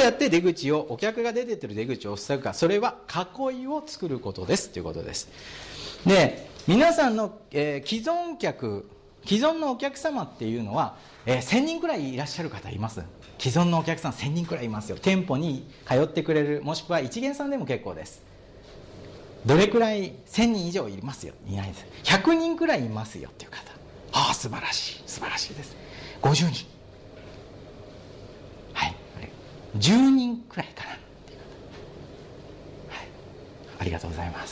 やってお客が出てってる出口を塞ぐか、それは囲いを作ることですということです。で、皆さんの、既存のお客様っていうのは、1000人くらいいらっしゃる方います。既存のお客さん1000人くらいいますよ。店舗に通ってくれる、もしくは一元さんでも結構です。どれくらい？ 1000 人以上いますよ。いないです。100人くらいいますよっていう方。ああ、素晴らしい、素晴らしいです。50人、はい、10人くらいかなっていう方、はい、ありがとうございます。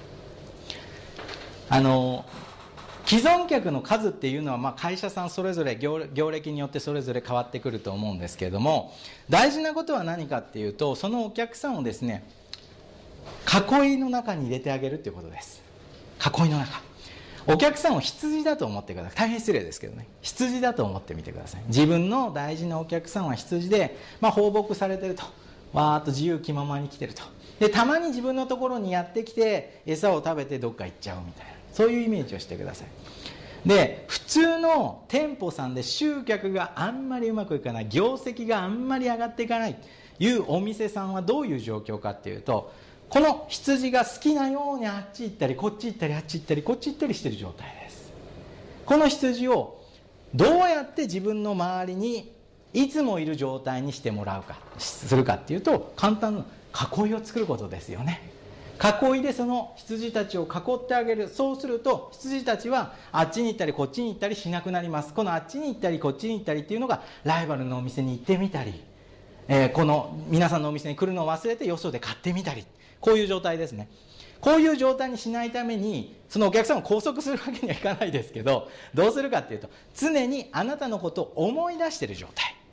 既存客の数っていうのは、会社さんそれぞれ 業歴によってそれぞれ変わってくると思うんですけれども、大事なことは何かっていうと、そのお客さんをですね、囲いの中に入れてあげるっていうことです。囲いの中、お客さんを羊だと思ってください。大変失礼ですけどね、羊だと思ってみてください。自分の大事なお客さんは羊で、放牧されてると、わーっと自由気ままに来てると。で、たまに自分のところにやってきて餌を食べてどっか行っちゃうみたいな、そういうイメージをしてください。で、普通の店舗さんで集客があんまりうまくいかない、業績があんまり上がっていかないというお店さんはどういう状況かっていうと、この羊が好きなようにあっち行ったりこっち行ったりあっち行ったりこっち行ったりしている状態です。この羊をどうやって自分の周りにいつもいる状態にしてもらうかするかっていうと、簡単な囲いを作ることですよね。囲いでその羊たちを囲ってあげる。そうすると羊たちはあっちに行ったりこっちに行ったりしなくなります。このあっちに行ったりこっちに行ったりっていうのがライバルのお店に行ってみたり、この皆さんのお店に来るのを忘れてよそで買ってみたり、こういう状態ですね。こういう状態にしないために、そのお客さんを拘束するわけにはいかないですけど、どうするかっていうと、常にあなたのことを思い出している状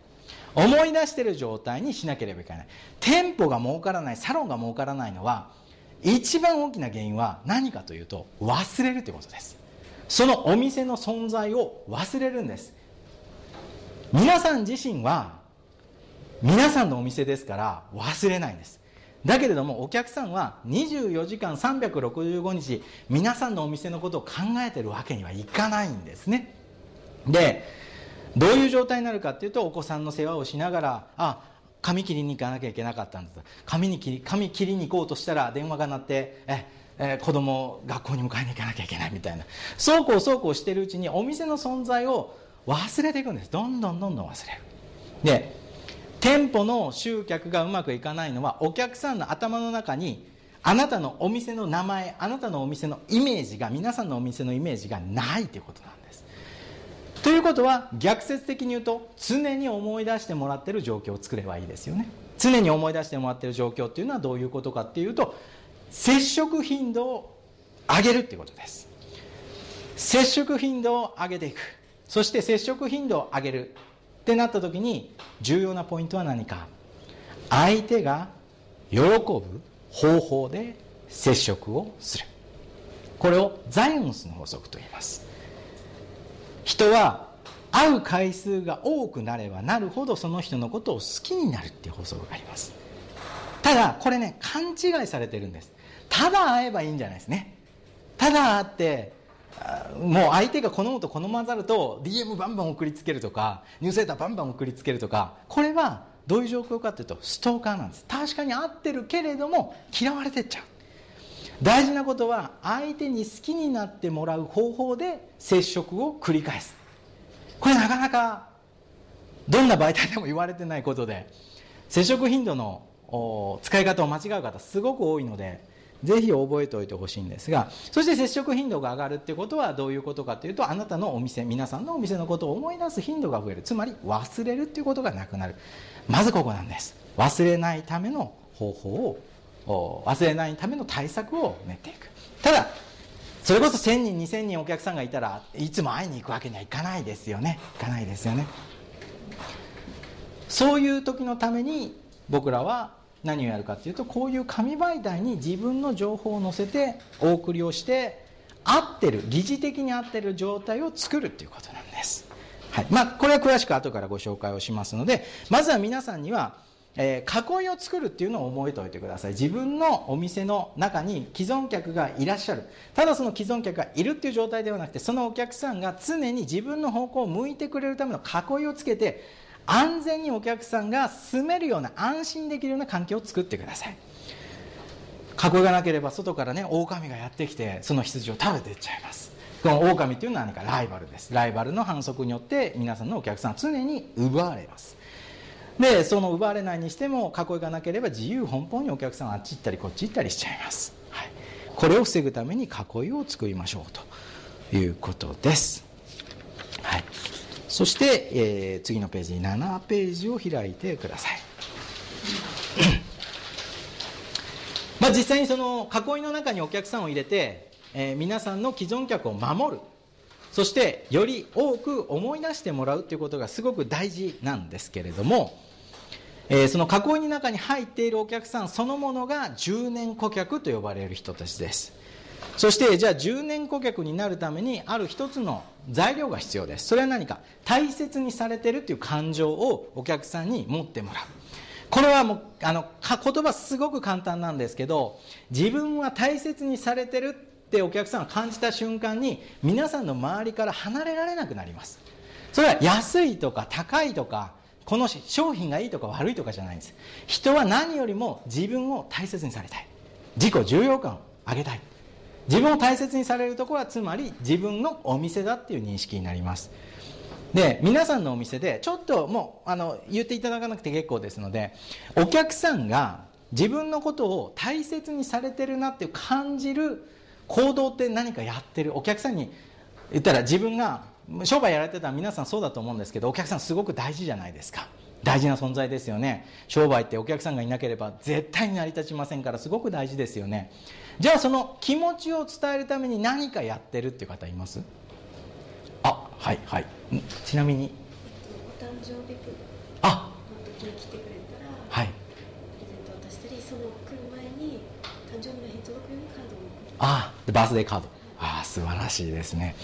態にしなければいけない。店舗が儲からない、サロンが儲からないのは、一番大きな原因は何かというと、忘れるということです。そのお店の存在を忘れるんです。皆さん自身は皆さんのお店ですから忘れないんです。だけれどもお客さんは24時間365日皆さんのお店のことを考えてるわけにはいかないんですね。で、どういう状態になるかっていうと、お子さんの世話をしながら、髪切りに行かなきゃいけなかったんです。髪切りに行こうとしたら電話が鳴って、子供を学校に迎えに行かなきゃいけないみたいな、そうこうしてるうちにお店の存在を忘れていくんです。どんどん忘れる。で、店舗の集客がうまくいかないのは、お客さんの頭の中にあなたのお店の名前、あなたのお店のイメージが、皆さんのお店のイメージがないということなんです。ということは、逆説的に言うと、常に思い出してもらっている状況を作ればいいですよね。常に思い出してもらっている状況っていうのはどういうことかっていうと、接触頻度を上げるっていうことです。接触頻度を上げていく。そして接触頻度を上げるってなった時に重要なポイントは何か。相手が喜ぶ方法で接触をする。これをザイオンスの法則と言います。人は会う回数が多くなればなるほどその人のことを好きになるっていう法則があります。ただこれね、勘違いされてるんです。ただ会えばいいんじゃないですね。ただ会ってもう相手が好むと好まざると DM バンバン送りつけるとか、ニュースレターバンバン送りつけるとか、これはどういう状況かというとストーカーなんです。確かに会ってるけれども嫌われてっちゃう。大事なことは相手に好きになってもらう方法で接触を繰り返す。これなかなかどんな媒体でも言われてないことで、接触頻度の使い方を間違う方すごく多いので、ぜひ覚えておいてほしいんですが、そして接触頻度が上がるってことはどういうことかというと、あなたのお店、皆さんのお店のことを思い出す頻度が増える。つまり忘れるっていうことがなくなる。まずここなんです。忘れないための方法を、忘れないための対策を練っていく。ただそれこそ1000人2000人お客さんがいたらいつも会いに行くわけにはいかないですよね。そういう時のために僕らは何をやるかというと、こういう紙媒体に自分の情報を載せてお送りをして、合ってる、疑似的に合ってる状態を作るということなんです。はい。これは詳しく後からご紹介をしますので、まずは皆さんには、囲いを作るっていうのを覚えておいてください。自分のお店の中に既存客がいらっしゃる。ただその既存客がいるっていう状態ではなくて、そのお客さんが常に自分の方向を向いてくれるための囲いをつけて、 安全にお客さんが住めるような、安心できるような環境を作ってください。囲いがなければ外からね、狼がやってきてその羊を食べていっちゃいます。この狼というのは何かライバルです。ライバルの反則によって皆さんのお客さんは常に奪われます。でその奪われないにしても、囲いがなければ自由奔放にお客さんはあっち行ったりこっち行ったりしちゃいます、はい、これを防ぐために囲いを作りましょうということです、はい、そして、次のページ7ページを開いてください実際にその囲いの中にお客さんを入れて、皆さんの既存客を守る、そしてより多く思い出してもらうということがすごく大事なんですけれども、その囲いの中に入っているお客さんそのものが10年顧客と呼ばれる人たちです。そしてじゃあ10年顧客になるためにある一つの材料が必要です。それは何か、大切にされているという感情をお客さんに持ってもらう。これはもう言葉すごく簡単なんですけど、自分は大切にされてるってお客さんが感じた瞬間に、皆さんの周りから離れられなくなります。それは安いとか高いとか、この商品がいいとか悪いとかじゃないんです。人は何よりも自分を大切にされたい、自己重要感を上げたい。自分を大切にされるところはつまり自分のお店だっていう認識になります。で皆さんのお店でちょっともう言っていただかなくて結構ですので、お客さんが自分のことを大切にされてるなって感じる行動って何かやってる。お客さんに言ったら、自分が商売やられてたら皆さんそうだと思うんですけど、お客さんすごく大事じゃないですか。大事な存在ですよね。商売ってお客さんがいなければ絶対に成り立ちませんから、すごく大事ですよね。じゃあその気持ちを伝えるために何かやってるっていう方います？はいはい。ちなみにお誕生日の時に来てくれたら、 はい、 プレゼントを渡したり、その来る前に誕生日の日に届くようにカードを送る。 バースデーカード。素晴らしいですね。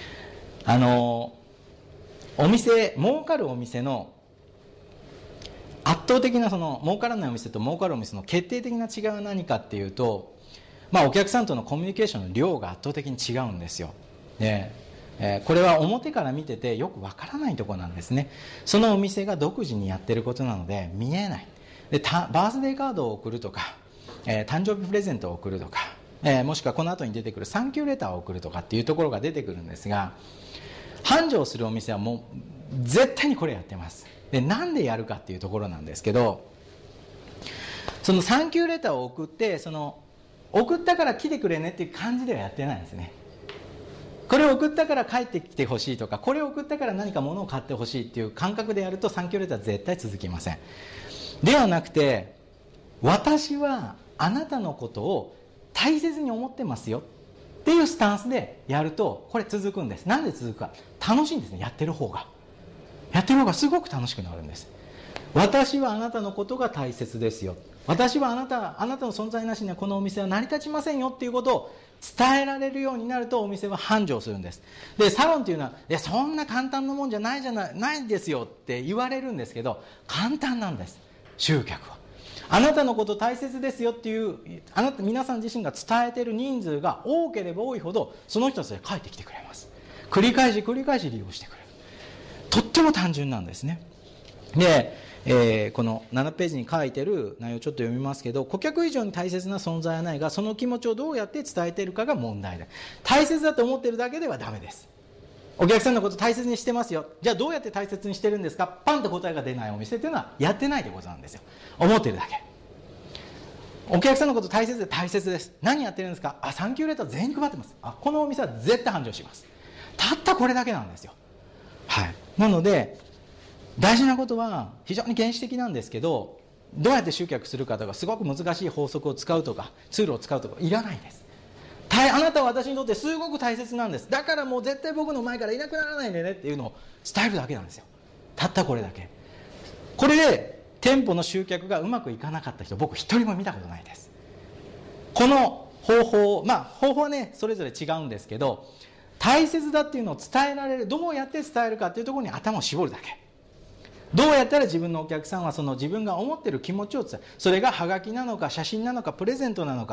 お店、儲かるお店の圧倒的な儲からないお店と儲かるお店の決定的な違いは何かっていうと、お客さんとのコミュニケーションの量が圧倒的に違うんですよ。これは表から見ててよくわからないところなんですね。そのお店が独自にやってることなので見えない。でバースデーカードを送るとか、誕生日プレゼントを送るとか、もしくはこの後に出てくるサンキューレターを送るとかっていうところが出てくるんですが、繁盛するお店はもう絶対にこれやってます。でなんでやるかっていうところなんですけど、そのサンキューレターを送って、送ったから来てくれねっていう感じではやってないんですね。これを送ったから帰ってきてほしいとか、これを送ったから何か物を買ってほしいっていう感覚でやるとサンキューレターは絶対続きません。ではなくて、私はあなたのことを大切に思ってますよっていうスタンスでやると、これ続くんです。なんで続くか、楽しいんですね。やってる方がすごく楽しくなるんです。私はあなたのことが大切ですよ、私はあなたの存在なしにはこのお店は成り立ちませんよっていうことを伝えられるようになると、お店は繁盛するんです。でサロンっていうのは、いやそんな簡単なもんじゃないないですよって言われるんですけど、簡単なんです。集客はあなたのこと大切ですよっていう、皆さん自身が伝えている人数が多ければ多いほど、その人たちで帰ってきてくれます。繰り返し利用してくれる。とっても単純なんですね。で、この7ページに書いてる内容をちょっと読みますけど、顧客以上に大切な存在はないが、その気持ちをどうやって伝えているかが問題だ。大切だと思っているだけではダメです。お客さんのこと大切にしてますよ、じゃあどうやって大切にしてるんですか、パンと答えが出ないお店っていうのはやってないということなんですよ。思ってるだけ。お客さんのこと大切です。何やってるんですか、サンキューレター全員配ってます。このお店は絶対繁盛します。たったこれだけなんですよ。はい。なので大事なことは非常に原始的なんですけど、どうやって集客するかとか、すごく難しい法則を使うとかツールを使うとかいらないです。あなたは私にとってすごく大切なんです、だからもう絶対僕の前からいなくならないでねっていうのを伝えるだけなんですよ。たったこれだけ。これで店舗の集客がうまくいかなかった人、僕一人も見たことないです。この方法、方法はねそれぞれ違うんですけど、大切だっていうのを伝えられる、どうやって伝えるかっていうところに頭を絞るだけ。どうやったら自分のお客さんはその自分が思っている気持ちを伝える。それがハガキなのか写真なのかプレゼントなのか、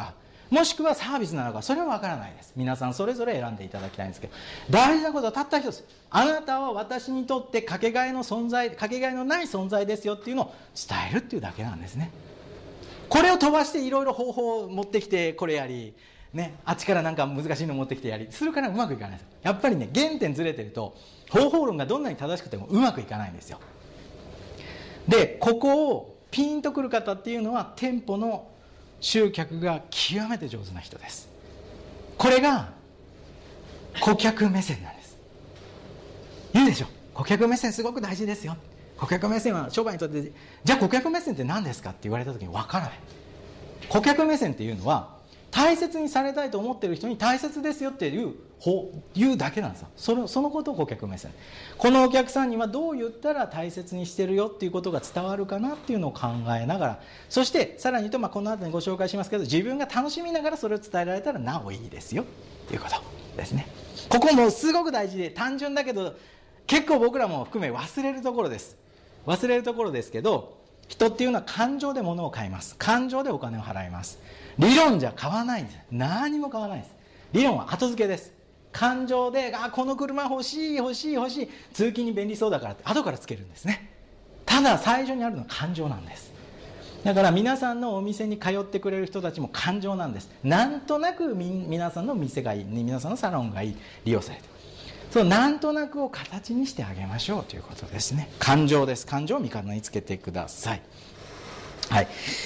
もしくはサービスなのか、それは分からないです。皆さんそれぞれ選んでいただきたいんですけど、大事なことはたった一つ、あなたは私にとってかけがえのない存在ですよっていうのを伝えるっていうだけなんですね。これを飛ばしていろいろ方法を持ってきてこれやり、ね、あっちからなんか難しいの持ってきてやりするからうまくいかないです。やっぱりね、原点ずれてると方法論がどんなに正しくてもうまくいかないんですよ。で、ここをピンとくる方っていうのは店舗の集客が極めて上手な人です。これが顧客目線なんです。言うでしょ、顧客目線すごく大事ですよ。顧客目線は商売にとって、じゃあ顧客目線って何ですかって言われた時に分からない。顧客目線っていうのは大切にされたいと思っている人に大切ですよって言うだけなんですよ。そのことを顧客目線。このお客さんにはどう言ったら大切にしてるよっていうことが伝わるかなっていうのを考えながら、そしてさらに言うと、この後にご紹介しますけど、自分が楽しみながらそれを伝えられたらなおいいですよっていうことですね。ここもすごく大事で単純だけど結構僕らも含め忘れるところです。忘れるところですけど、人っていうのは感情で物を買います。感情でお金を払います。理論じゃ買わないんです。何も買わないです。理論は後付けです。感情でこの車欲しい通勤に便利そうだからって後からつけるんですね。ただ最初にあるのは感情なんです。だから皆さんのお店に通ってくれる人たちも感情なんです。なんとなく皆さんの店がいい、皆さんのサロンがいい、利用されてる、そのなんとなくを形にしてあげましょうということですね。感情です。感情を味方につけてください。はい。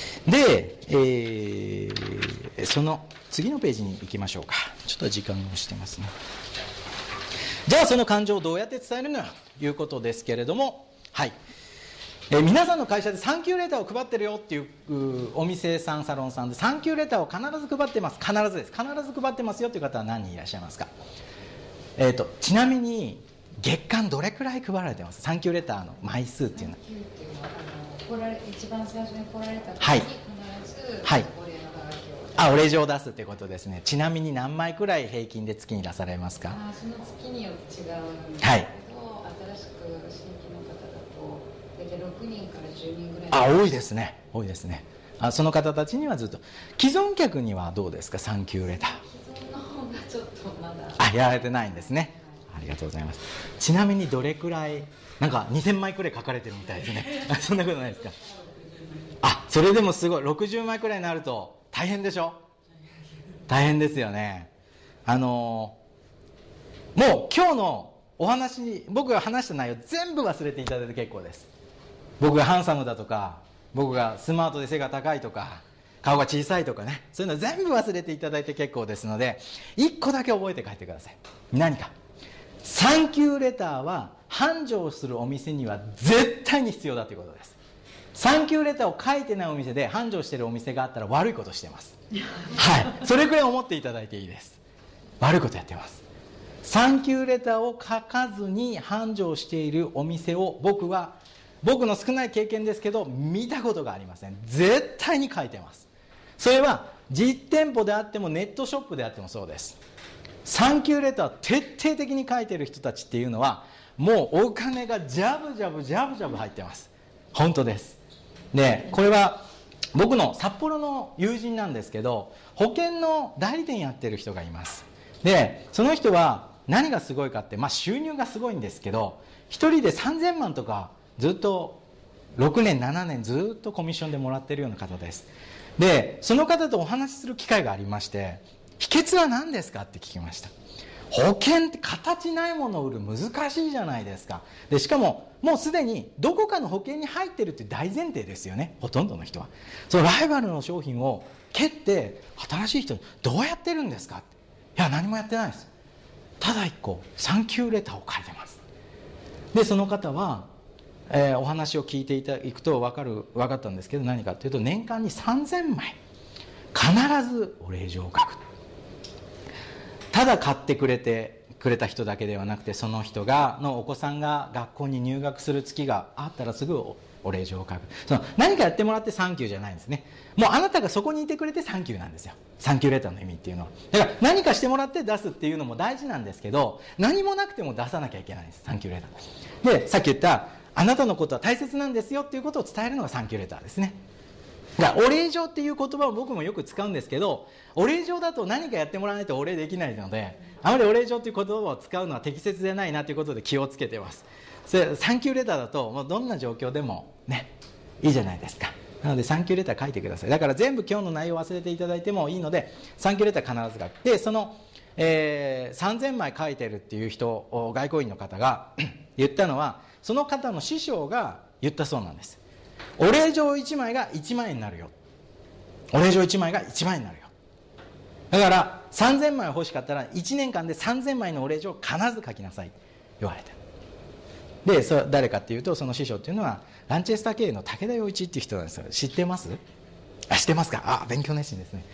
で、その次のページに行きましょうか。ちょっと時間が押してますね。じゃあその感情をどうやって伝えるのかということですけれども、はい。皆さんの会社でサンキューレターを配ってるよっていうお店さん、サロンさんでサンキューレターを必ず配ってます。必ずです。必ず配ってますよという方は何人いらっしゃいますか？ちなみに月間どれくらい配られてます？サンキューレターの枚数っていうのは。サンキューっていうのは一番最初に来られた時に必ずお礼のハガキを、お礼状を出すということですね。ちなみに何枚くらい平均で月に出されますか？ その月によって違うんですけど、新しく新規の方だと大体6人から10人ぐらい。 多いですね。多いですね。その方たちにはずっと。既存客にはどうですか？サンキューレター。 既存の方がちょっとまだやられてないんですね。ありがとうございます。ちなみにどれくらい、なんか2000枚くらい書かれてるみたいですね。そんなことないですか？それでもすごい。60枚くらいになると大変でしょ？大変ですよね。もう今日のお話、僕が話した内容全部忘れていただいて結構です。僕がハンサムだとか、僕がスマートで背が高いとか、顔が小さいとかね、そういうの全部忘れていただいて結構ですので、1個だけ覚えて帰ってください。何か。サンキューレターは繁盛するお店には絶対に必要だということです。サンキューレターを書いてないお店で繁盛しているお店があったら悪いことしてます。はい、それくらい思っていただいていいです。悪いことやってます。サンキューレターを書かずに繁盛しているお店を僕の少ない経験ですけど見たことがありません。絶対に書いてます。それは実店舗であってもネットショップであってもそうです。サンキューレター徹底的に書いてる人たちっていうのはもうお金がジャブジャブ入ってます。本当です。で、これは僕の札幌の友人なんですけど、保険の代理店やってる人がいます。で、その人は何がすごいかって、収入がすごいんですけど、一人で3000万とかずっと6年7年ずっとコミッションでもらってるような方です。で、その方とお話しする機会がありまして、秘訣は何ですかって聞きました。保険って形ないものを売る難しいじゃないですか。で、しかももうすでにどこかの保険に入ってるって大前提ですよね、ほとんどの人は。そのライバルの商品を蹴って新しい人にどうやってるんですかって。いや、何もやってないです。ただ一個サンキューレターを書いてます。で、その方は、お話を聞いていくと分かったんですけど、何かというと年間に3000枚必ずお礼状を書く。ただ買ってくれた人だけではなくて、その人のお子さんが学校に入学する月があったらすぐお礼状を書く。何かやってもらってサンキューじゃないんですね。もうあなたがそこにいてくれてサンキューなんですよ。サンキューレターの意味っていうのは。だから何かしてもらって出すっていうのも大事なんですけど、何もなくても出さなきゃいけないんです、サンキューレターで。さっき言ったあなたのことは大切なんですよっていうことを伝えるのがサンキューレターですね。 だからお礼状っていう言葉を僕もよく使うんですけど、お礼状だと何かやってもらわないとお礼できないので、あまりお礼状っていう言葉を使うのは適切でないなということで気をつけてます。それサンキューレターだともうどんな状況でもねいいじゃないですか。なのでサンキューレター書いてください。だから全部今日の内容を忘れていただいてもいいので、サンキューレター必ず書く。でその、3000枚書いてるっていう人、外交員の方が言ったのは、その方の師匠が言ったそうなんです。お礼状1枚が1万円になるよ。お礼状1枚が1万円になるよ。だから3000枚欲しかったら1年間で3000枚のお礼状を必ず書きなさい言われた。でそれ誰かっていうと、その師匠っていうのはランチェスター経営の武田洋一っていう人なんですよ。知ってます？知ってますか？勉強熱心ですね。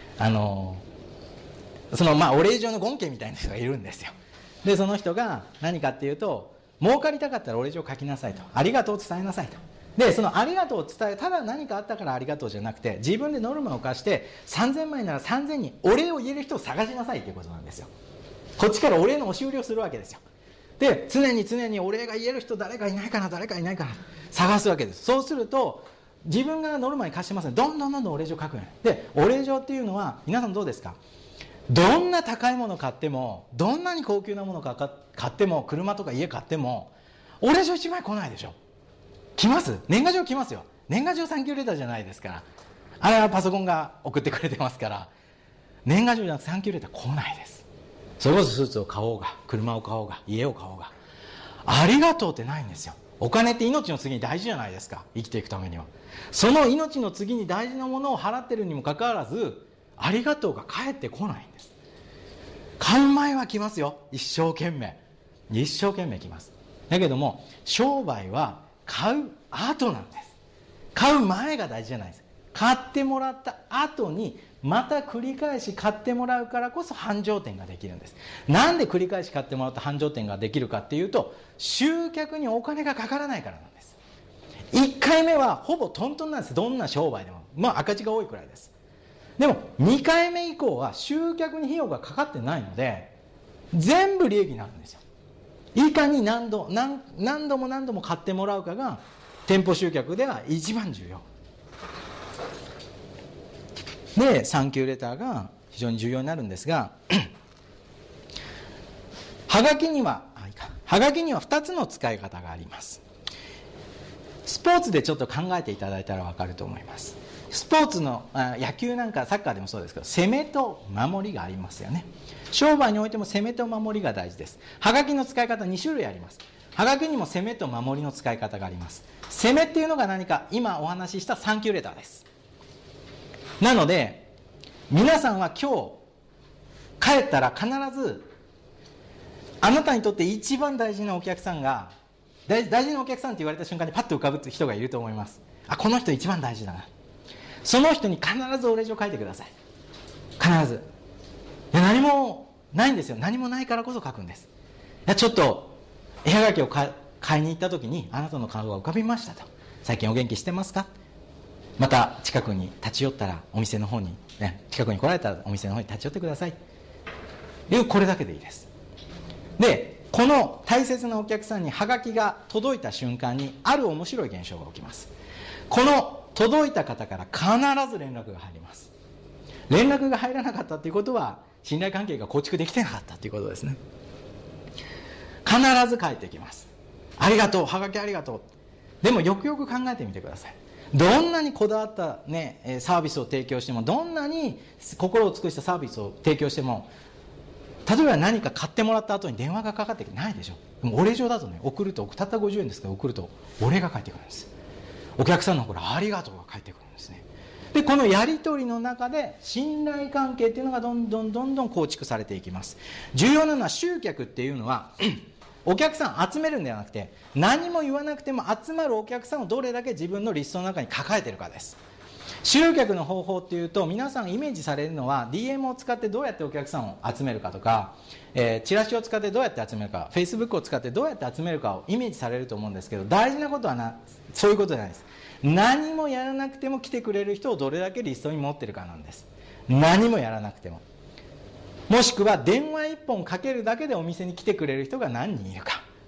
そのお礼状の権家みたいな人がいるんですよ。でその人が何かっていうと、儲かりたかったらお礼状書きなさいと、ありがとうを伝えなさいと。でそのありがとうを伝え、ただ何かあったからありがとうじゃなくて、自分でノルマを課して3000枚なら3000にお礼を言える人を探しなさいということなんですよ。こっちからお礼の押し売りをするわけですよ。で常にお礼が言える人誰かいないかな探すわけです。そうすると自分がノルマに課してますので、どんどんお礼状書くように。でお礼状っていうのは皆さんどうですか？どんな高いもの買っても、どんなに高級なもの買っても、車とか家買ってもお礼状1枚来ないでしょ。来ます？年賀状来ますよ。年賀状サンキューレターじゃないですから、あれはパソコンが送ってくれてますから、年賀状じゃなくてサンキューレター来ないです。それこそスーツを買おうが、車を買おうが、家を買おうが、ありがとうってないんですよ。お金って命の次に大事じゃないですか、生きていくためには。その命の次に大事なものを払ってるにもかかわらず、ありがとうが返ってこないんです。買う前は来ますよ、一生懸命来ます。だけども商売は買う後なんです。買う前が大事じゃないです。買ってもらった後にまた繰り返し買ってもらうからこそ繁盛店ができるんです。なんで繰り返し買ってもらった繁盛店ができるかっていうと、集客にお金がかからないからなんです。1回目はほぼトントンなんです。どんな商売でも赤字が多いくらいです。でも2回目以降は集客に費用がかかってないので全部利益になるんですよ。いかに何度も買ってもらうかが店舗集客では一番重要で、サンキューレターが非常に重要になるんですがはがきには2つの使い方があります。スポーツでちょっと考えていただいたら分かると思います。スポーツの野球なんかサッカーでもそうですけど、攻めと守りがありますよね。商売においても攻めと守りが大事です。はがきの使い方2種類あります。はがきにも攻めと守りの使い方があります。攻めっていうのが何か、今お話ししたサンキューレターです。なので皆さんは今日帰ったら必ずあなたにとって一番大事なお客さんが、大事なお客さんって言われた瞬間にパッと浮かぶ人がいると思います。この人一番大事だな。その人に必ずお礼状書いてください。必ず。何もないんですよ。何もないからこそ書くんです。ちょっと絵はがきを買いに行った時にあなたの顔が浮かびましたと。最近お元気してますか？また近くに立ち寄ったらお店の方に、近くに来られたらお店の方に立ち寄ってください。これだけでいいです。で、この大切なお客さんにはがきが届いた瞬間にある面白い現象が起きます。この届いた方から必ず連絡が入ります。連絡が入らなかったということは信頼関係が構築できてなかったということですね。必ず返ってきます。ありがとう、はがきありがとう。でもよくよく考えてみてください。どんなにこだわった、サービスを提供しても、どんなに心を尽くしたサービスを提供しても、例えば何か買ってもらった後に電話がかかってきてないでしょ。でもお礼状だとね、送るとたった50円ですから送るとお礼が返ってくるんです。お客さんの方からありがとうが返ってくるんですね。でこのやり取りの中で信頼関係っていうのがどんどん構築されていきます。重要なのは集客っていうのはお客さん集めるんではなくて、何も言わなくても集まるお客さんをどれだけ自分のリストの中に抱えているかです。集客の方法っていうと、皆さんイメージされるのは DM を使ってどうやってお客さんを集めるかとか、チラシを使ってどうやって集めるか、 Facebook を使ってどうやって集めるかをイメージされると思うんですけど、大事なことはそういうことじゃないです。何もやらなくても来てくれる人をどれだけリストに持ってるかなんです。何もやらなくても、もしくは電話1本かけるだけでお店に来てくれる人が何人いるか、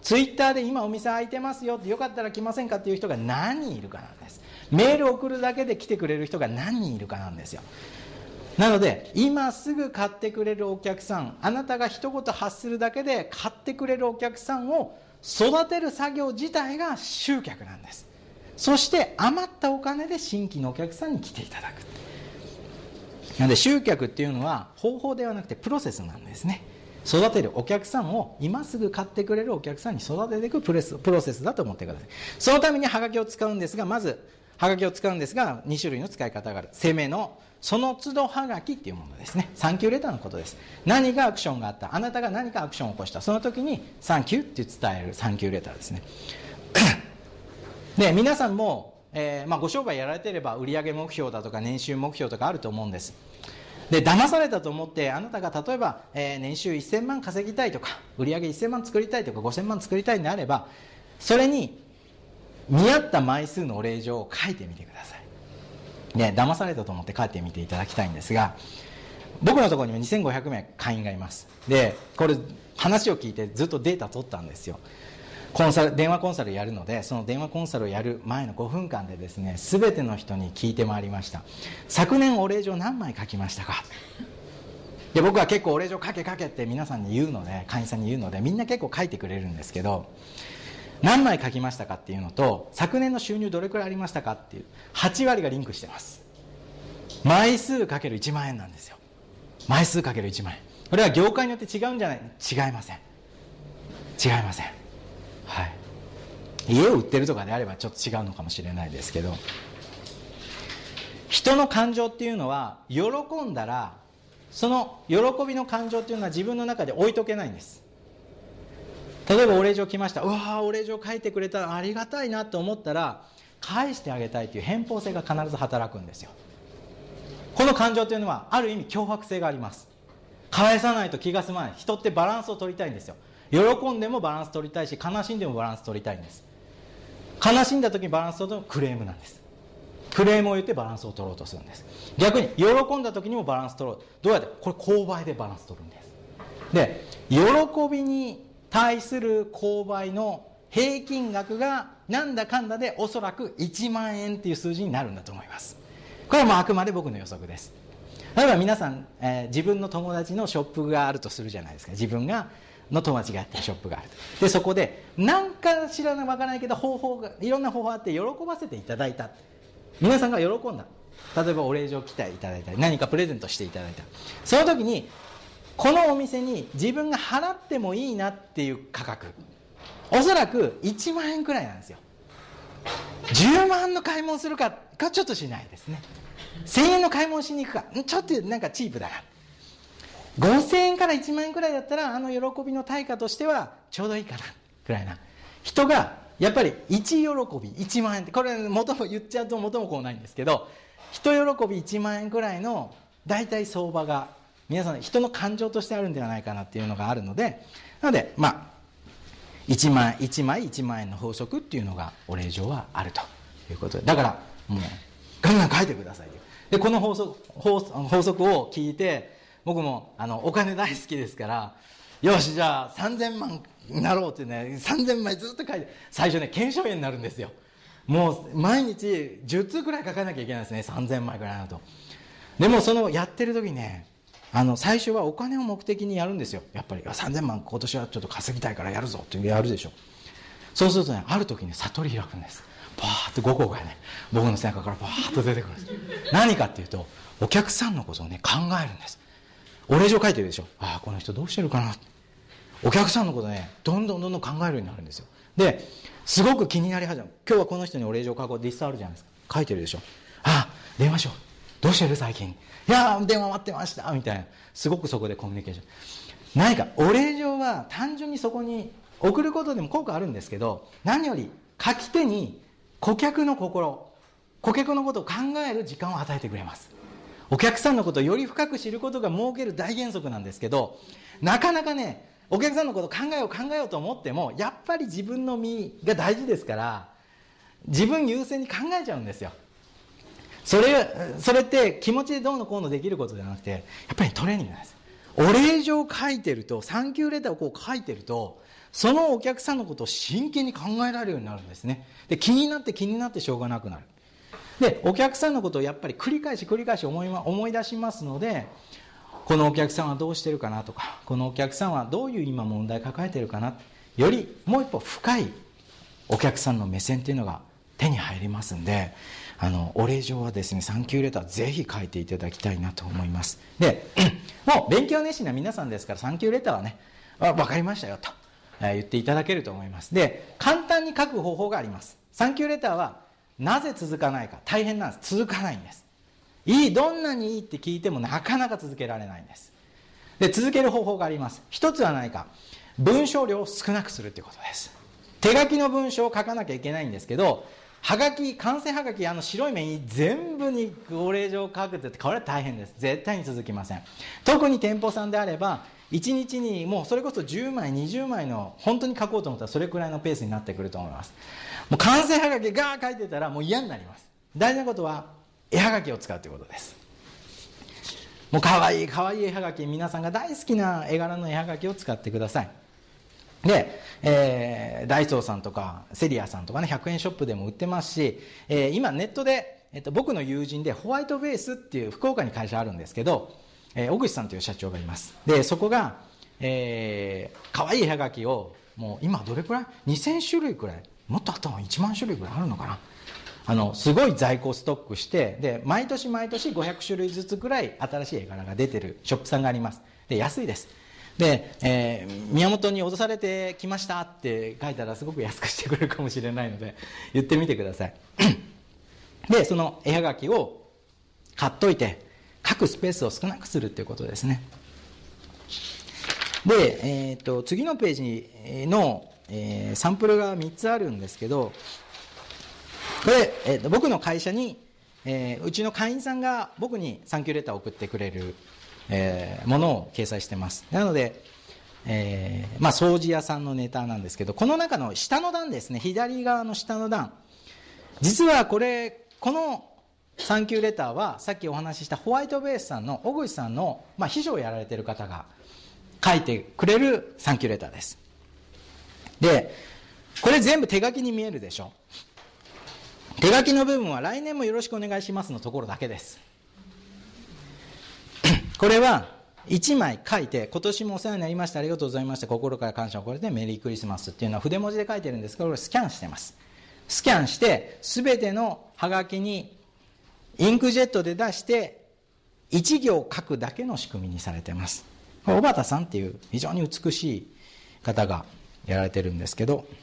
ツイッターで今お店開いてますよって、よかったら来ませんかっていう人が何人いるかなんです。メール送るだけで来てくれる人が何人いるかなんですよ。なので今すぐ買ってくれるお客さん、あなたが一言発するだけで買ってくれるお客さんを育てる作業自体が集客なんです。そして余ったお金で新規のお客さんに来ていただく。なので集客っていうのは方法ではなくてプロセスなんですね。育てるお客さんを今すぐ買ってくれるお客さんに育てていくプロセスだと思ってください。そのためにハガキを使うんですが、まずハガキを使うんですが2種類の使い方がある。生命のその都度ハガキっていうものですね。サンキューレターのことです。何がアクションがあった、あなたが何かアクションを起こした、その時にサンキューって伝えるサンキューレターですね。で皆さんも、ご商売やられていれば売上目標だとか年収目標とかあると思うんです。で騙されたと思ってあなたが例えば、年収1000万稼ぎたいとか売上1000万作りたいとか5000万作りたいんであれば、それに見合った枚数のお礼状を書いてみてください。で騙されたと思って書いてみていただきたいんですが、僕のところには2500名会員がいます。でこれ話を聞いてずっとデータ取ったんですよ。電話コンサルやるので、その電話コンサルをやる前の5分間でですね、全ての人に聞いて回りました。昨年お礼状何枚書きましたか。で僕は結構お礼状書けって皆さんに言うので、会員さんに言うので、みんな結構書いてくれるんですけど、何枚書きましたかっていうのと昨年の収入どれくらいありましたかっていう8割がリンクしてます。枚数かける1万円なんですよ。枚数かける1万円。これは業界によって違うんじゃない？違いません。はい、家を売ってるとかであればちょっと違うのかもしれないですけど、人の感情っていうのは喜んだらその喜びの感情っていうのは自分の中で置いとけないんです。例えばお礼状来ました、うわーお礼状書いてくれたらありがたいなと思ったら返してあげたいという偏方性が必ず働くんですよ。この感情というのはある意味強迫性があります。返さないと気が済まない。人ってバランスを取りたいんですよ。喜んでもバランス取りたいし、悲しんでもバランス取りたいんです。悲しんだ時にバランスを取るのはクレームなんです。クレームを言ってバランスを取ろうとするんです。逆に喜んだ時にもバランス取ろう。どうやって？これ購買でバランス取るんです。で喜びに対する購買の平均額がなんだかんだでおそらく1万円っていう数字になるんだと思います。これはもうあくまで僕の予測です。例えば皆さん、自分の友達のショップがあるとするじゃないですか。自分の友達がやってるショップがある。でそこで何か知らないわからないけどいろんな方法あって喜ばせていただいた。皆さんが喜んだ。例えばお礼状来ていただいたり何かプレゼントしていただいた。その時にこのお店に自分が払ってもいいなっていう価格、おそらく1万円くらいなんですよ。10万の買い物するかちょっとしないですね。1000円の買い物しに行くかちょっとなんかチープだな。5000円から1万円くらいだったら喜びの対価としてはちょうどいいかなくらいな人がやっぱり1喜び1万円って、これ元も言っちゃうと元もこうないんですけど、1喜び1万円くらいの大体相場が皆さん人の感情としてあるんではないかなっていうのがあるので、なので1枚1万円の法則っていうのがお礼状はあるということで、だからもうガンガン書いてくださいと。でこの法則を聞いて僕もお金大好きですから、よしじゃあ3000万になろうってね、3000枚ずっと書いて、最初ね腱鞘炎になるんですよ。もう毎日10通くらい書かなきゃいけないですね、3000枚くらいなと。でもそのやってる時にね、最初はお金を目的にやるんですよ。やっぱり3000万今年はちょっと稼ぎたいからやるぞってやるでしょ。そうするとね、ある時に悟り開くんです。パーッと5個がね僕の背中からパーッと出てくるんです。何かっていうと、お客さんのことをね考えるんです。お礼状書いてるでしょ。ああこの人どうしてるかな。お客さんのことねどんどん考えるようになるんですよ。ですごく気になり始める。今日はこの人にお礼状書こうってリストあるじゃないですか。書いてるでしょ。ああ電話しよう。どうしてる最近。いや電話待ってましたみたいな。すごくそこでコミュニケーション。何かお礼状は単純にそこに送ることでも効果あるんですけど、何より書き手に顧客のことを考える時間を与えてくれます。お客さんのことをより深く知ることが設ける大原則なんですけど、なかなかねお客さんのことを考えようと思ってもやっぱり自分の身が大事ですから自分優先に考えちゃうんですよ。それって気持ちでどうのこうのできることじゃなくて、やっぱりトレーニングなんです。お礼状を書いてると、サンキューレターをこう書いてると、 そのお客さんのことを真剣に考えられるようになるんですね。で、気になってしょうがなくなる。で、お客さんのことをやっぱり繰り返し思い出しますので、このお客さんはどうしてるかなとか、このお客さんはどういう今問題抱えてるかな、よりもう一歩深いお客さんの目線っていうのが手に入りますんで、お礼状はですね、サンキューレターぜひ書いていただきたいなと思います。で、もう勉強熱心な皆さんですから、サンキューレターはね、分かりましたよと言っていただけると思います。で、簡単に書く方法があります。サンキューレターはなぜ続かないか、大変なんです。続かないんです。どんなにいいって聞いてもなかなか続けられないんです。で、続ける方法があります。一つは何か、文章量を少なくするということです。手書きの文章を書かなきゃいけないんですけど、はがき、完成はがき、白い面に全部にお礼状を書くって、これは大変です。絶対に続きません。特に店舗さんであれば、1日にもうそれこそ10枚、20枚の本当に書こうと思ったらそれくらいのペースになってくると思います。もう完成はがきが書いてたらもう嫌になります。大事なことは絵はがきを使うということです。もうかわいい絵はがき、皆さんが大好きな絵柄の絵はがきを使ってください。で、ダイソーさんとかセリアさんとかね、100円ショップでも売ってますし、今ネットで、僕の友人でホワイトベースっていう福岡に会社あるんですけど、小口さんという社長がいます。で、そこが、かわいい絵はがきをもう今どれくらい ?2000 種類くらい、もっとあったの1万種類くらいあるのかな、すごい在庫ストックして、で毎年500種類ずつくらい新しい絵柄が出てるショップさんがあります。で、安いです。で、宮本に脅されてきましたって書いたらすごく安くしてくれるかもしれないので言ってみてください。で、その絵はがきを買っといて書くスペースを少なくするっていうことですね。で、次のページの、サンプルが3つあるんですけど、これ、僕の会社に、うちの会員さんが僕にサンキューレターを送ってくれる、ものを掲載してます。なので、掃除屋さんのネタなんですけど、この中の下の段ですね、左側の下の段、実はこのサンキューレターはさっきお話ししたホワイトベースさんの小口さんの、秘書をやられている方が書いてくれるサンキューレターです。で、これ全部手書きに見えるでしょ。手書きの部分は来年もよろしくお願いしますのところだけです。これは1枚書いて、今年もお世話になりましたありがとうございました、心から感謝を込めてメリークリスマスっていうのは筆文字で書いてるんですけど、これスキャンしてます。スキャンして全てのハガキにインクジェットで出して1行書くだけの仕組みにされてます。これ小畑さんっていう非常に美しい方がやられてるんですけど、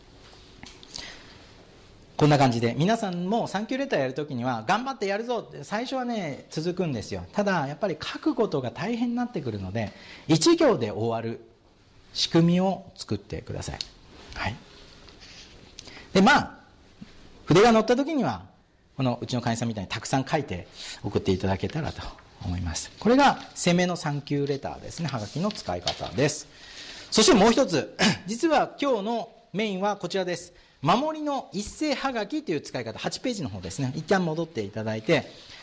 こんな感じで皆さんもサンキューレターやるときには頑張ってやるぞって最初はね続くんですよ。ただやっぱり書くことが大変になってくるので1行で終わる仕組みを作ってください。はい。で、筆が乗ったときにはこのうちの会員さんみたいにたくさん書いて送っていただけたらと思います。これが攻めのサンキューレターですね。はがきの使い方です。そしてもう一つ、実は今日のメインはこちらです。守りの一斉はがきという使い方、8ページの方ですね。一旦戻っていただいて、